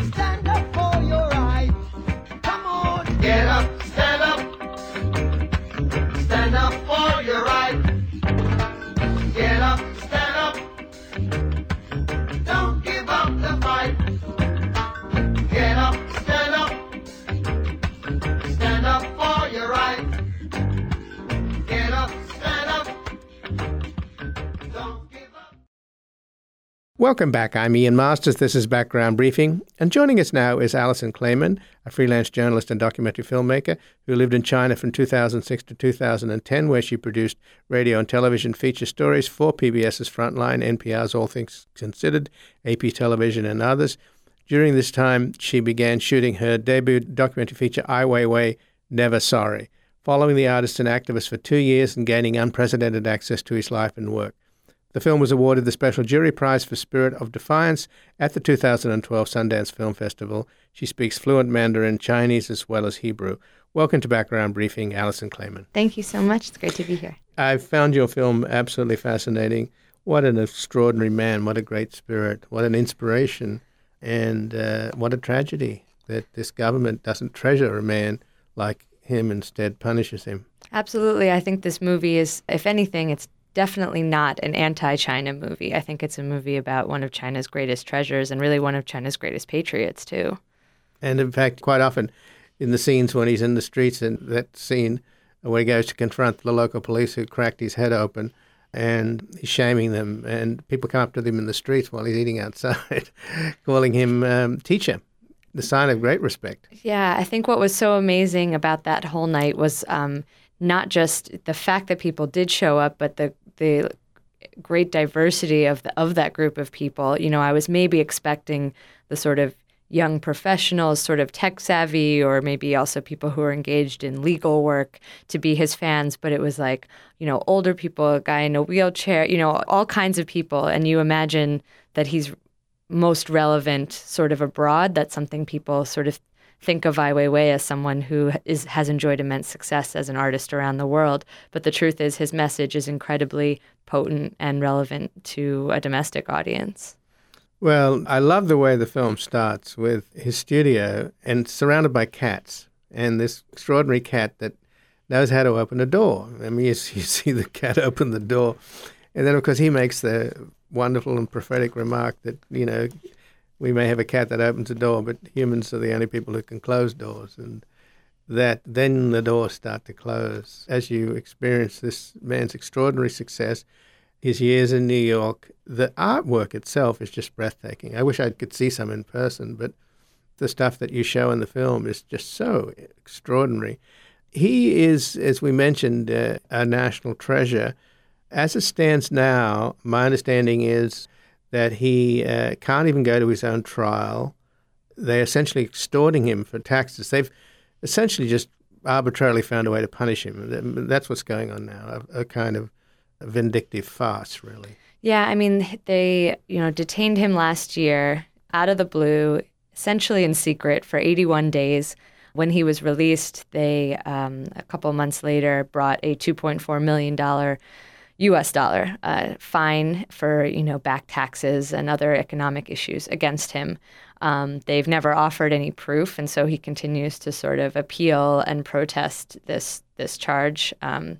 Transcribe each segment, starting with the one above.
Stand up for your right. Come on. Get up, stand up. Stand up for your right. Get up, stand up. Don't give up the fight. Get up, stand up. Stand up for your right. Get up, stand up. Don't give up. Welcome back. I'm Ian Masters. This is Background Briefing. And joining us now is Alison Clayman, a freelance journalist and documentary filmmaker who lived in China from 2006 to 2010, where she produced radio and television feature stories for PBS's Frontline, NPR's All Things Considered, AP Television, and others. During this time, she began shooting her debut documentary feature, Ai Weiwei, Never Sorry, following the artist and activist for 2 years and gaining unprecedented access to his life and work. The film was awarded the Special Jury Prize for Spirit of Defiance at the 2012 Sundance Film Festival. She speaks fluent Mandarin, Chinese, as well as Hebrew. Welcome to Background Briefing, Alison Clayman. Thank you so much. It's great to be here. I've found your film absolutely fascinating. What an extraordinary man. What a great spirit. What an inspiration. And what a tragedy that this government doesn't treasure a man like him, instead punishes him. Absolutely. I think this movie is, if anything, it's definitely not an anti-China movie. I think it's a movie about one of China's greatest treasures and really one of China's greatest patriots, too. And in fact, quite often in the scenes when he's in the streets, and that scene where he goes to confront the local police who cracked his head open, and he's shaming them, and people come up to him in the streets while he's eating outside, calling him teacher, the sign of great respect. Yeah, I think what was so amazing about that whole night was not just the fact that people did show up, but the great diversity of that group of people. You know, I was maybe expecting the sort of young professionals, sort of tech savvy, or maybe also people who are engaged in legal work to be his fans. But it was like, you know, older people, a guy in a wheelchair, you know, all kinds of people. And you imagine that he's most relevant sort of abroad. That's something people sort of think of Ai Weiwei as someone who has enjoyed immense success as an artist around the world. But the truth is his message is incredibly potent and relevant to a domestic audience. Well, I love the way the film starts with his studio and surrounded by cats, and this extraordinary cat that knows how to open a door. I mean, you see the cat open the door, and then, of course, he makes the wonderful and prophetic remark that, you know, we may have a cat that opens a door, but humans are the only people who can close doors, and that then the doors start to close. As you experience this man's extraordinary success, his years in New York, the artwork itself is just breathtaking. I wish I could see some in person, but the stuff that you show in the film is just so extraordinary. He is, as we mentioned, a national treasure. As it stands now, my understanding is that he can't even go to his own trial. They're essentially extorting him for taxes. They've essentially just arbitrarily found a way to punish him. That's what's going on now, a kind of vindictive farce, really. Yeah, I mean, they, you know, detained him last year out of the blue, essentially in secret for 81 days. When he was released, they, a couple months later, brought a $2.4 million U.S. dollar fine for, you know, back taxes and other economic issues against him. They've never offered any proof, and so he continues to sort of appeal and protest this charge.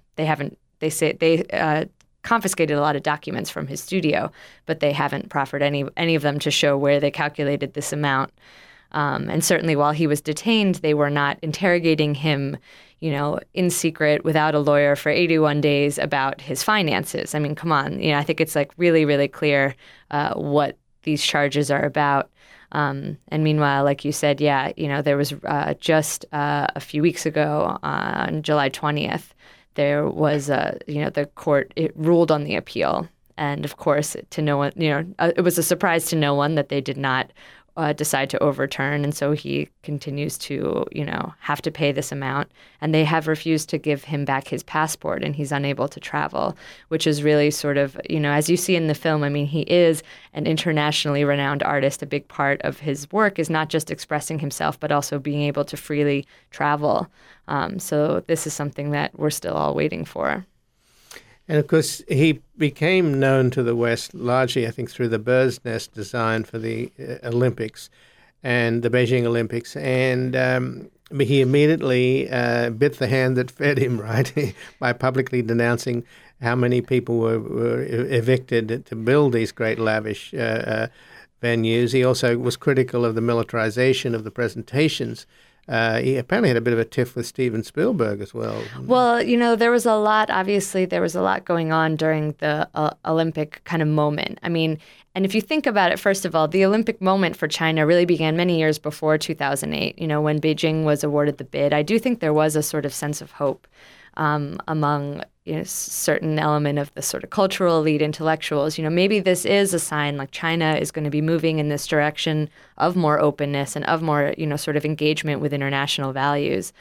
They say they confiscated a lot of documents from his studio, but they haven't proffered any of them to show where they calculated this amount. And certainly while he was detained, they were not interrogating him, you know, in secret without a lawyer for 81 days about his finances. I mean, come on. You know, I think it's like really, really clear what these charges are about. And meanwhile, like you said, yeah, you know, there was just a few weeks ago on July 20th, there was, you know, the court, it ruled on the appeal. And of course, to no one, you know, it was a surprise to no one that they did not decide to overturn. And so he continues to, you know, have to pay this amount. And they have refused to give him back his passport, and he's unable to travel, which is really sort of, you know, as you see in the film, I mean, he is an internationally renowned artist. A big part of his work is not just expressing himself, but also being able to freely travel. So this is something that we're still all waiting for. And of course, he became known to the West largely, I think, through the bird's nest design for the Olympics. and the Beijing Olympics, and he immediately bit the hand that fed him, right, by publicly denouncing how many people were evicted to build these great lavish venues. He also was critical of the militarization of the presentations. He apparently had a bit of a tiff with Steven Spielberg as well. Well, there was a lot going on during the Olympic kind of moment. I mean, and if you think about it, first of all, the Olympic moment for China really began many years before 2008, when Beijing was awarded the bid. I do think there was a sort of sense of hope among certain element of the sort of cultural elite intellectuals. Maybe this is a sign like China is going to be moving in this direction of more openness and of more, sort of engagement with international values.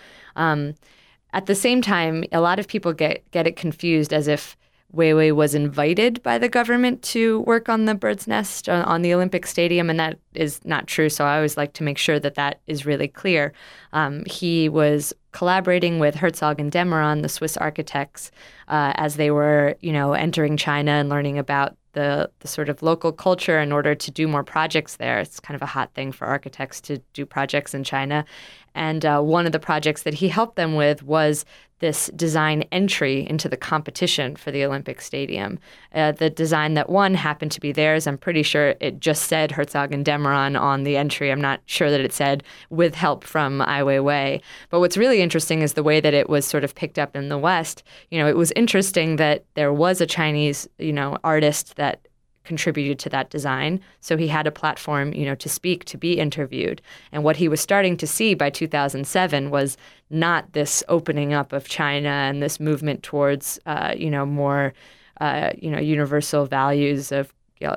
At the same time, a lot of people get it confused as if Weiwei was invited by the government to work on the bird's nest on the Olympic Stadium, and that is not true. So I always like to make sure that is really clear. He was collaborating with Herzog and de Meuron, the Swiss architects, as they were, entering China and learning about the sort of local culture in order to do more projects there. It's kind of a hot thing for architects to do projects in China. And one of the projects that he helped them with was this design entry into the competition for the Olympic Stadium. The design that won happened to be theirs. I'm pretty sure it just said Herzog and de Meuron on the entry. I'm not sure that it said with help from Ai Weiwei. But what's really interesting is the way that it was sort of picked up in the West. It was interesting that there was a Chinese, artist that contributed to that design. So he had a platform, to speak, to be interviewed. And what he was starting to see by 2007 was not this opening up of China and this movement towards, more, universal values of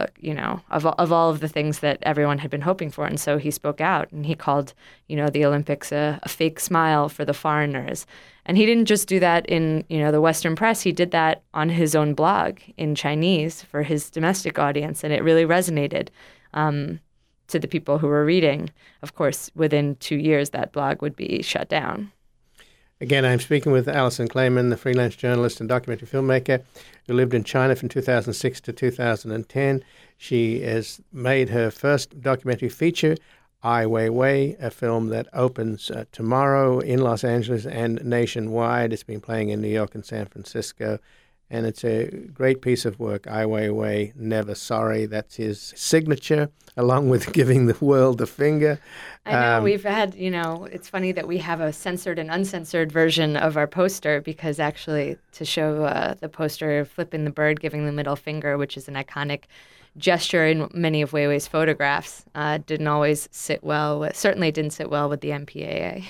all of the things that everyone had been hoping for. And so he spoke out and he called, the Olympics a fake smile for the foreigners. And he didn't just do that in, the Western press. He did that on his own blog in Chinese for his domestic audience. And it really resonated to the people who were reading. Of course, within 2 years, that blog would be shut down. Again, I'm speaking with Alison Clayman, the freelance journalist and documentary filmmaker who lived in China from 2006 to 2010. She has made her first documentary feature, Ai Weiwei, a film that opens tomorrow in Los Angeles and nationwide. It's been playing in New York and San Francisco, and it's a great piece of work. Ai Weiwei, Never Sorry. That's his signature, along with giving the world the finger. I know we've had, it's funny that we have a censored and uncensored version of our poster because actually to show the poster flipping the bird, giving the middle finger, which is an iconic gesture in many of Weiwei's photographs, didn't always sit well. Certainly didn't sit well with the MPAA.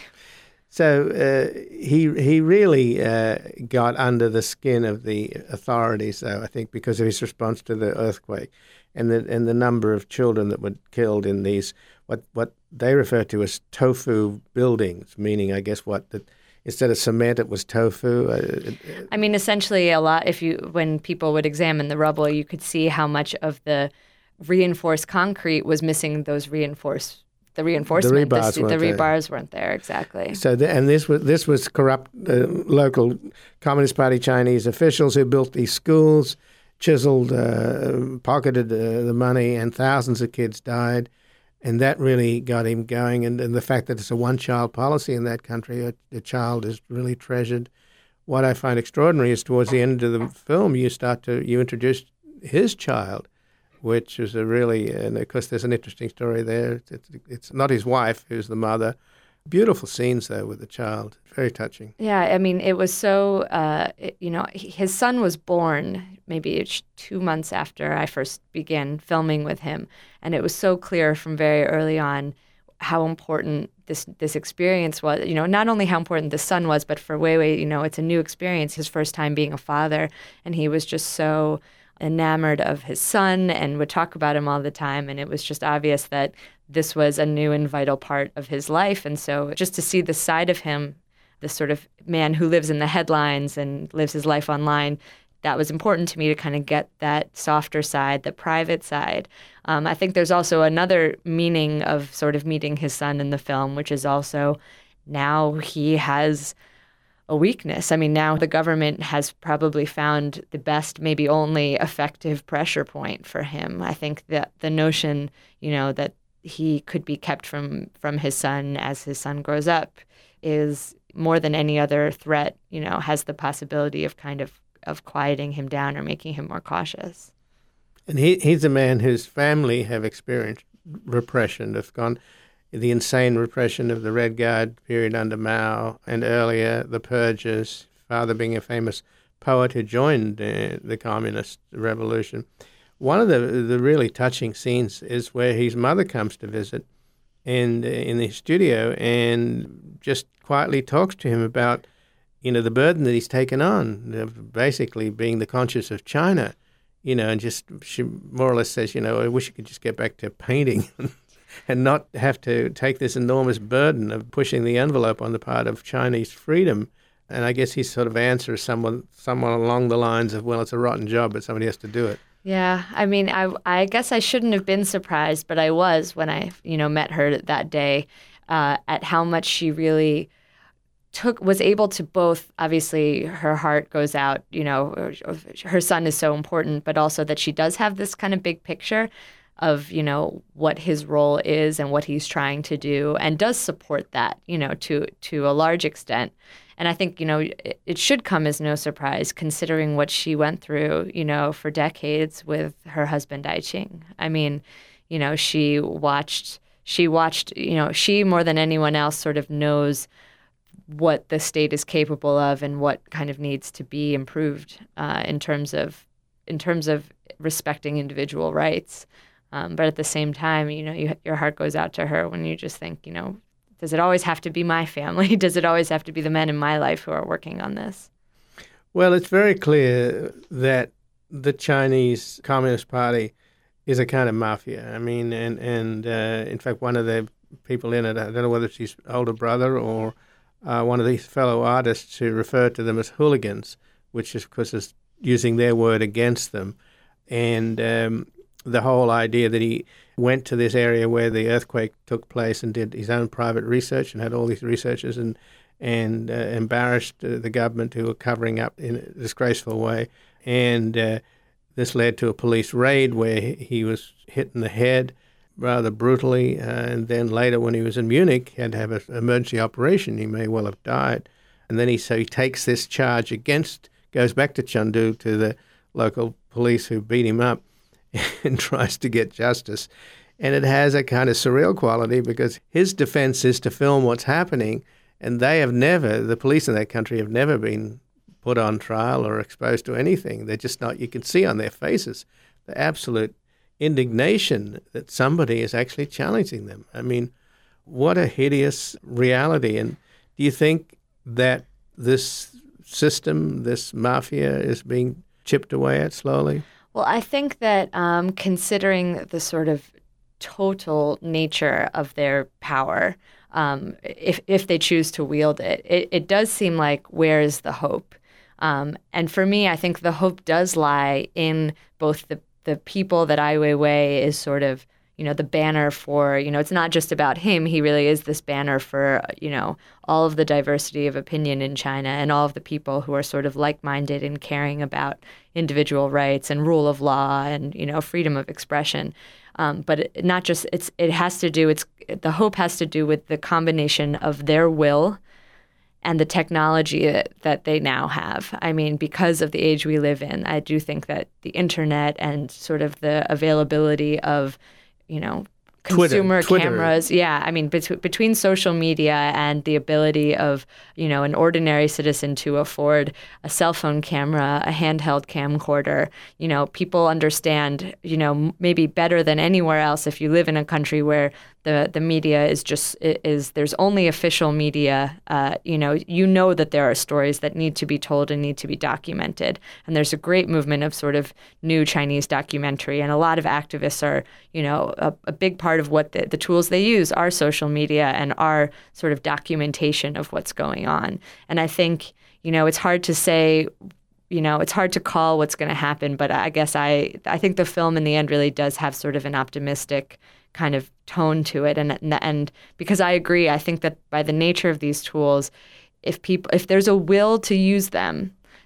So he really got under the skin of the authorities, though, I think, because of his response to the earthquake and the number of children that were killed in these what they refer to as tofu buildings, meaning, I guess, instead of cement, it was tofu. I mean, essentially, when people would examine the rubble, you could see how much of the reinforced concrete was missing those reinforcements. The rebars weren't there, exactly. So, this was corrupt local Communist Party Chinese officials who built these schools, chiseled, pocketed the money, and thousands of kids died. And that really got him going. And the fact that it's a one-child policy in that country, a child is really treasured. What I find extraordinary is towards the end of the film, you introduce his child, which is and of course there's an interesting story there. It's not his wife who's the mother. Beautiful scenes, though, with the child. Very touching. Yeah, I mean, it was so, his son was born maybe 2 months after I first began filming with him. And it was so clear from very early on how important this experience was. Not only how important the son was, but for Weiwei, it's a new experience, his first time being a father. And he was just so enamored of his son and would talk about him all the time. And it was just obvious that this was a new and vital part of his life. And so just to see the side of him, this sort of man who lives in the headlines and lives his life online, that was important to me to kind of get that softer side, the private side. I think there's also another meaning of sort of meeting his son in the film, which is also now he has a weakness. I mean, now the government has probably found the best, maybe only effective pressure point for him. I think that the notion, that he could be kept from his son as his son grows up is more than any other threat, has the possibility of kind of quieting him down or making him more cautious. And he's a man whose family have experienced repression. They've gone the insane repression of the Red Guard period under Mao and earlier, the purges, father being a famous poet who joined the communist revolution. One of the really touching scenes is where his mother comes to visit and in the studio and just quietly talks to him about, the burden that he's taken on, of basically being the conscience of China, and just she more or less says, I wish you could just get back to painting and not have to take this enormous burden of pushing the envelope on the part of Chinese freedom. And I guess his sort of answer is someone along the lines of, well, it's a rotten job, but somebody has to do it. Yeah, I mean, I guess I shouldn't have been surprised, but I was when I, met her that day at how much she really was able to both, obviously her heart goes out, her son is so important, but also that she does have this kind of big picture of, what his role is and what he's trying to do and does support that, to a large extent. And I think, it should come as no surprise considering what she went through, for decades with her husband, Dai Qing. I mean, she watched, she more than anyone else sort of knows what the state is capable of and what kind of needs to be improved in terms of respecting individual rights. But at the same time, your heart goes out to her when you just think, does it always have to be my family? Does it always have to be the men in my life who are working on this? Well, it's very clear that the Chinese Communist Party is a kind of mafia. I mean, and in fact, one of the people in it, I don't know whether it's his older brother or one of these fellow artists who refer to them as hooligans, which is, of course, is using their word against them. And the whole idea that he went to this area where the earthquake took place and did his own private research and had all these researchers and embarrassed the government who were covering up in a disgraceful way. And this led to a police raid where he was hit in the head rather brutally. And then later when he was in Munich, he had to have an emergency operation. He may well have died. And then he takes this charge goes back to Chengdu to the local police who beat him up and tries to get justice. And it has a kind of surreal quality because his defense is to film what's happening, and the police in that country have never been put on trial or exposed to anything. They're just not, you can see on their faces the absolute indignation that somebody is actually challenging them. I mean, what a hideous reality. And do you think that this system, this mafia, is being chipped away at slowly? Well, I think that considering the sort of total nature of their power, if they choose to wield it, it does seem like where is the hope? And for me, I think the hope does lie in both the people that Ai Weiwei is sort of, the banner for, it's not just about him. He really is this banner for, all of the diversity of opinion in China and all of the people who are sort of like-minded and caring about individual rights and rule of law and, freedom of expression. But not just, the hope has to do with the combination of their will and the technology that they now have. I mean, because of the age we live in, I do think that the internet and sort of the availability of consumer Twitter. cameras. Yeah, I mean, between social media and the ability of, an ordinary citizen to afford a cell phone camera, a handheld camcorder, people understand, maybe better than anywhere else if you live in a country where the media is there's only official media, that there are stories that need to be told and need to be documented. And there's a great movement of sort of new Chinese documentary. And a lot of activists are, a big part of what the tools they use are social media and are sort of documentation of what's going on. And I think, it's hard to say, it's hard to call what's going to happen. But I guess I think the film in the end really does have sort of an optimistic kind of tone to it. And because I agree, I think that by the nature of these tools, if there's a will to use them,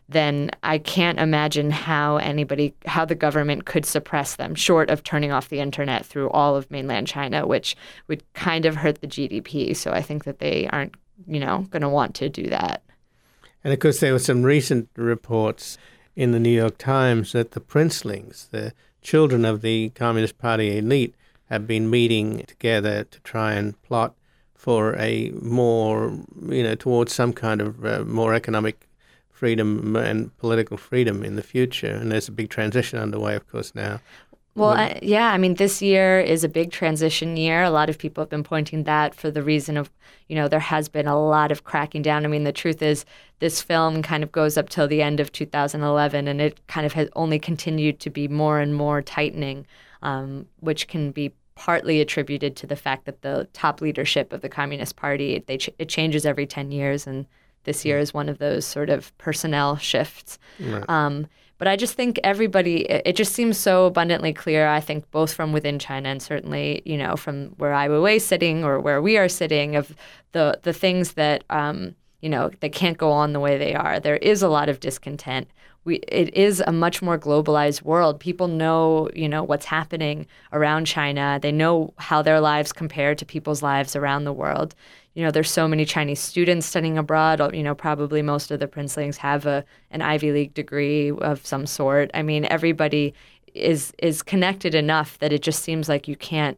then I can't imagine how the government could suppress them, short of turning off the internet through all of mainland China, which would kind of hurt the GDP. So I think that they aren't, going to want to do that. And of course, there were some recent reports in the New York Times that the princelings, the children of the Communist Party elite, have been meeting together to try and plot for a more, towards some kind of more economic freedom and political freedom in the future. And there's a big transition underway, of course, now. Well, this year is a big transition year. A lot of people have been pointing that for the reason of, there has been a lot of cracking down. I mean, the truth is this film kind of goes up till the end of 2011, and it kind of has only continued to be more and more tightening, which can be partly attributed to the fact that the top leadership of the Communist Party, it changes every 10 years, and this year is one of those sort of personnel shifts. Right. But I just think it just seems so abundantly clear, I think, both from within China and certainly, from where Ai Weiwei is sitting or where we are sitting, of the things that, they can't go on the way they are. There is a lot of discontent. It is a much more globalized world. People know, what's happening around China. They know how their lives compare to people's lives around the world. There's so many Chinese students studying abroad. Probably most of the princelings have an Ivy League degree of some sort. I mean, everybody is connected enough that it just seems like you can't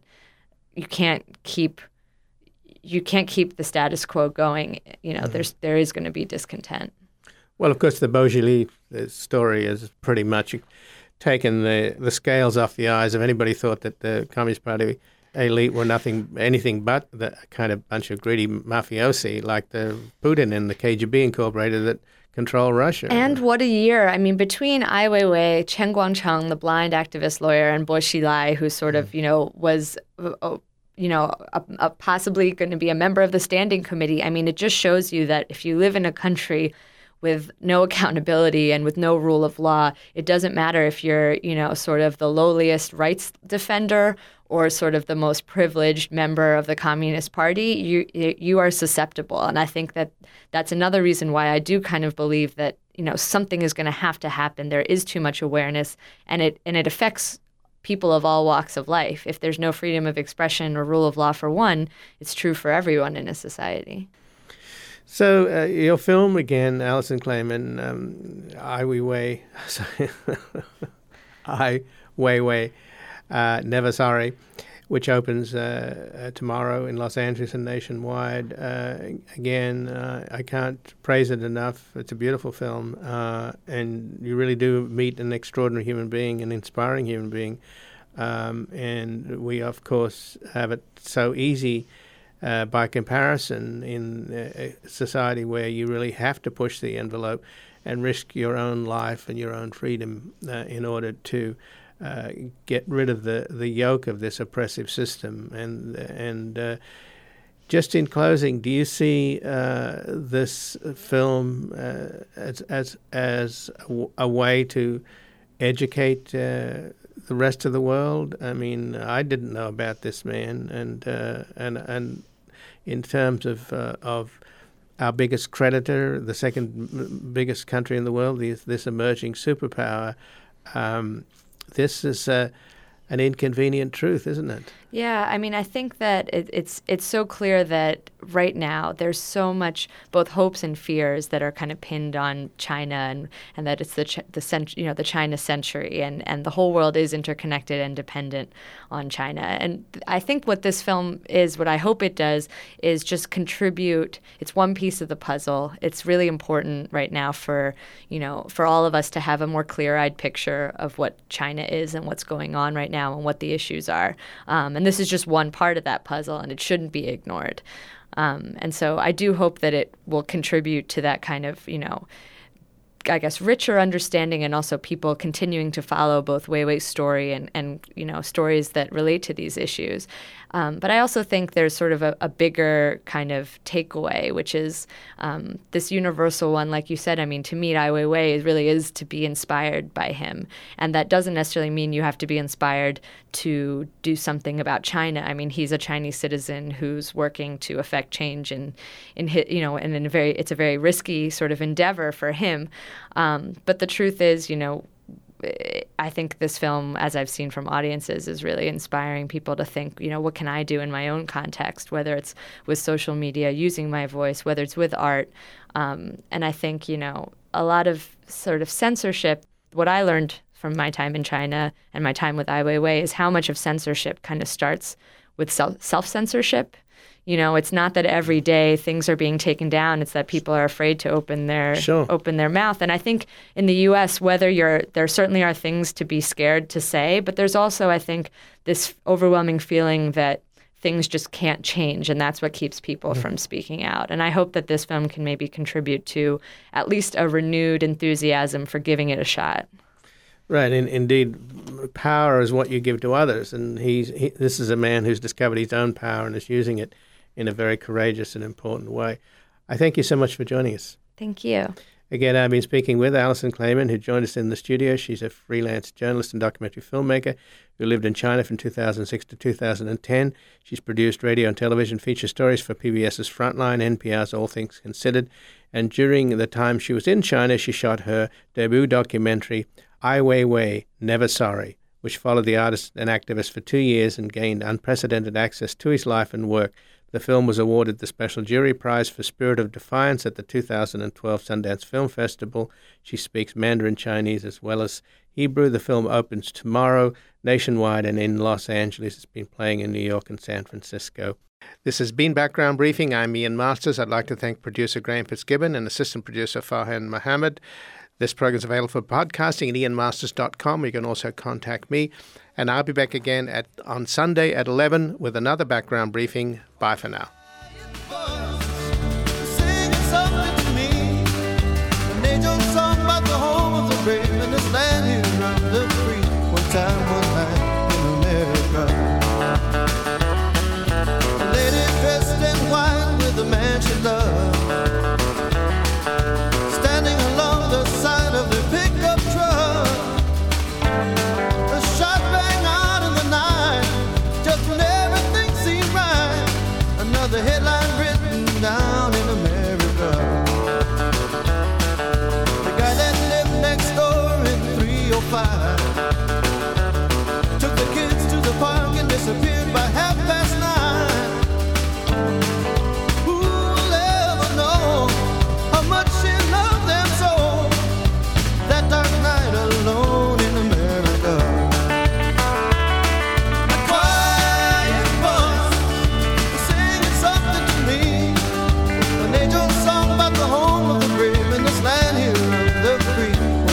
keep the status quo going. There is going to be discontent. Well, of course, the Beaujolais story has pretty much taken the scales off the eyes of anybody thought that the Communist Party elite were anything but the kind of bunch of greedy mafiosi like the Putin and the KGB Incorporated that control Russia. And what a year. I mean, between Ai Weiwei, Chen Guangcheng, the blind activist lawyer, and Bo Xilai, who sort of, was possibly going to be a member of the standing committee. I mean, it just shows you that if you live in a country with no accountability and with no rule of law, it doesn't matter if you're, sort of the lowliest rights defender or sort of the most privileged member of the Communist Party, you are susceptible. And I think that that's another reason why I do kind of believe that, something is going to happen. There is too much awareness, and it affects people of all walks of life. If there's no freedom of expression or rule of law for one, it's true for everyone in a society. So your film again, Alison Kleiman, Ai Weiwei, Ai Weiwei, Never Sorry, which opens tomorrow in Los Angeles and nationwide. Again, I can't praise it enough. It's a beautiful film, and you really do meet an extraordinary human being, an inspiring human being. And we, of course, have it so easy by comparison in a society where you really have to push the envelope and risk your own life and your own freedom in order to get rid of the yoke of this oppressive system. And just in closing, do you see this film as a way to educate the rest of the world? I mean, I didn't know about this man, and in terms of our biggest creditor, the second biggest country in the world, this emerging superpower. This is an inconvenient truth, isn't it? Yeah, I mean, I think that it's so clear that right now there's so much both hopes and fears that are kind of pinned on China, and that it's the China century, and the whole world is interconnected and dependent on China. And I think what this film is, what I hope it does, is just contribute. It's one piece of the puzzle. It's really important right now for all of us to have a more clear-eyed picture of what China is and what's going on right now and what the issues are. And this is just one part of that puzzle, and it shouldn't be ignored. And so I do hope that it will contribute to that kind of, I guess, richer understanding, and also people continuing to follow both Weiwei's story and stories that relate to these issues. But I also think there's sort of a bigger kind of takeaway, which is this universal one. Like you said, I mean, to meet Ai Weiwei really is to be inspired by him. And that doesn't necessarily mean you have to be inspired to do something about China. I mean, he's a Chinese citizen who's working to affect change it's a very risky sort of endeavor for him. But the truth is, I think this film, as I've seen from audiences, is really inspiring people to think, what can I do in my own context, whether it's with social media, using my voice, whether it's with art. And I think, a lot of sort of censorship, what I learned from my time in China and my time with Ai Weiwei is how much of censorship kind of starts with self-censorship. It's not that every day things are being taken down. It's that people are afraid to open their mouth. And I think in the U.S., there certainly are things to be scared to say, but there's also, I think, this overwhelming feeling that things just can't change, and that's what keeps people from speaking out. And I hope that this film can maybe contribute to at least a renewed enthusiasm for giving it a shot. Right, indeed, power is what you give to others, and this is a man who's discovered his own power and is using it in a very courageous and important way. I thank you so much for joining us. Thank you. Again, I've been speaking with Alison Clayman, who joined us in the studio. She's a freelance journalist and documentary filmmaker who lived in China from 2006 to 2010. She's produced radio and television feature stories for PBS's Frontline, NPR's All Things Considered, and during the time she was in China, she shot her debut documentary, Ai Weiwei, Never Sorry, which followed the artist and activist for 2 years and gained unprecedented access to his life and work. The film was awarded the Special Jury Prize for Spirit of Defiance at the 2012 Sundance Film Festival. She speaks Mandarin Chinese as well as Hebrew. The film opens tomorrow nationwide and in Los Angeles. It's been playing in New York and San Francisco. This has been Background Briefing. I'm Ian Masters. I'd like to thank producer Graham Fitzgibbon and assistant producer Farhan Mohammed. This program is available for podcasting at ianmasters.com. You can also contact me. And I'll be back again on Sunday at 11 with another Background Briefing. Bye for now. Singing something to me, an angel song about the home of the brave in this land here under the free. One time